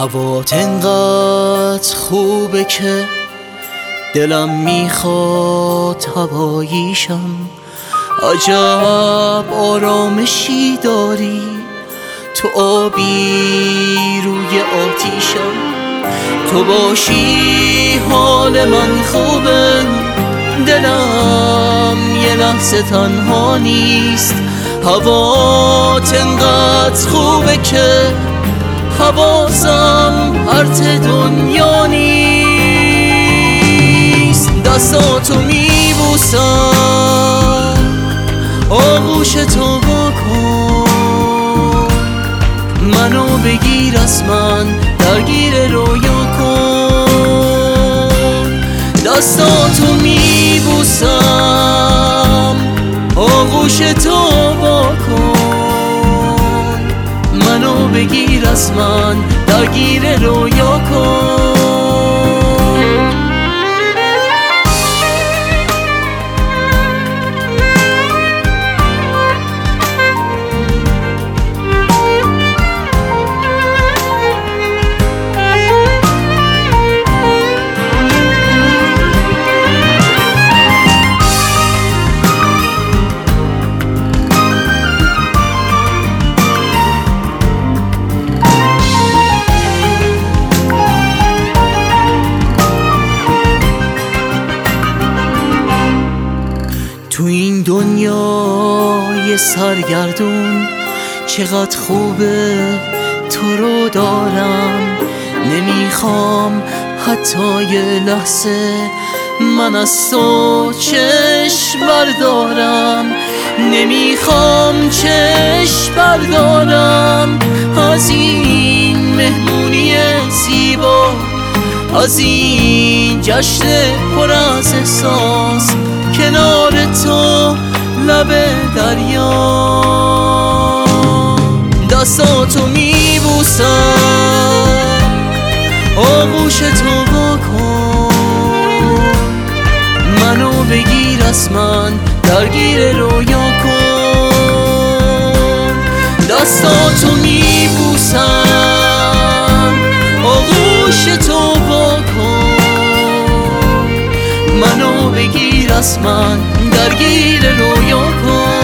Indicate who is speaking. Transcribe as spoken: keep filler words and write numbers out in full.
Speaker 1: هوات انقدر خوبه که دلم میخواد هواییشم. عجب آرامشی داری تو، آبی روی آتیشم. تو باشی حال من خوبه، دلم یه لحظه تنها نیست. هوات انقدر خوبه که حواسم پرت دنیا نیست. دستاتو میبوسم، آغوش تو بکن، منو بگیر از من درگیر رویا کن. دستاتو میبوسم، آغوش تو بکن، منو بگیر از من درگیر رویا کن. تو این دنیای سرگردون چقدر خوبه تو رو دارم. نمیخوام حتی یه لحظه من از تو چشم بردارم. نمیخوام چشم بردارم از این مهمونی زیبا، از این جشن پر از احساس کنار تو لب دریا. دستاتو میبوسم، آغوش تو بکن، منو بگیر از من درگیر رویا کن. دستاتو میبوسم، آغوش تو بکن، منو بگیر از من درگیر رویا کن.